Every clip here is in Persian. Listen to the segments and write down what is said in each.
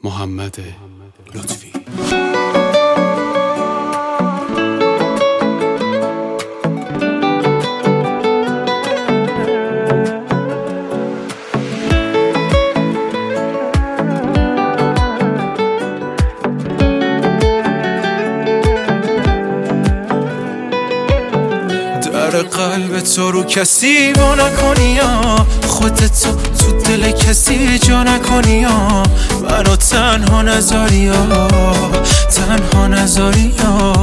محمد لطفی. در قلب تو رو کسی با نکنی یا خودت تو دل کسی جا نکنی یا منو تنها نذاری یا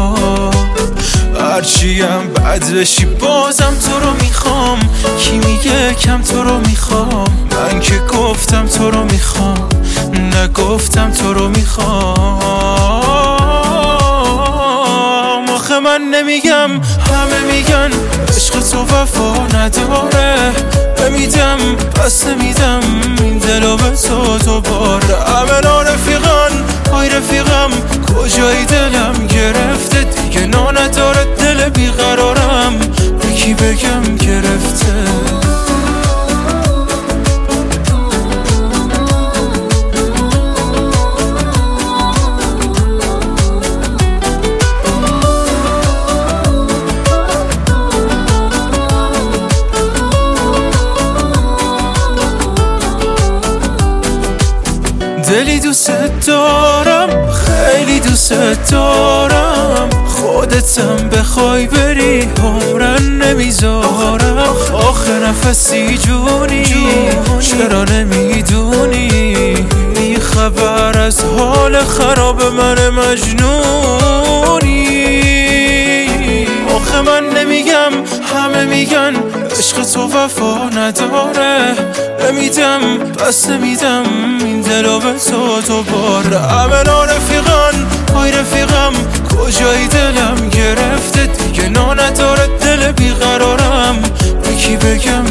هرچیم بد بشی بازم تو رو میخوام. کی میگه کم تو رو میخوام؟ من که گفتم تو رو میخوام، نگفتم تو رو میخوام. آخه من نمیگم، همه میگن عشق تو وفا نداره. نمیدم پس نمیدم این دلو به تو دوباره. همه رفیقان های رفیقم کجای دلم گرفته دیگه نداره دل بیقرارم. به کی بگم گرفته؟ دلی دوست دارم، خیلی دوست دارم. خودتم بخوای بری عمرن نمیذارم. آخه نفسی جونی چرا نمیدونی؟ بی خبر از حال خراب من مجنونی. آخه من نمیگم، همه میگن عشق تو وفا نداره. نمیدم پس نمیدم این دلو به تو دوباره. همه رفیقان های رفیقم کجای دلم گرفته دیگه نداره دل بیقرارم. به کی بگم